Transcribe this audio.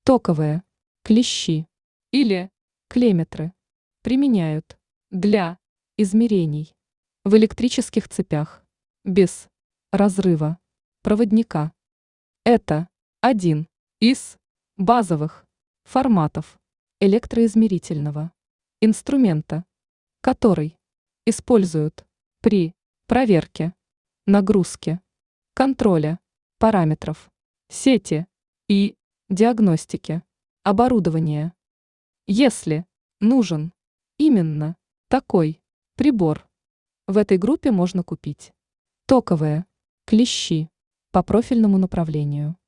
Токовые клещи или клемметры применяют для измерений в электрических цепях без разрыва проводника. Это один из базовых форматов электроизмерительного инструмента, который используют при проверке нагрузки, контроля параметров сети и диагностике оборудования. Если нужен именно такой прибор, в этой группе можно купить токовые клещи по профильному направлению.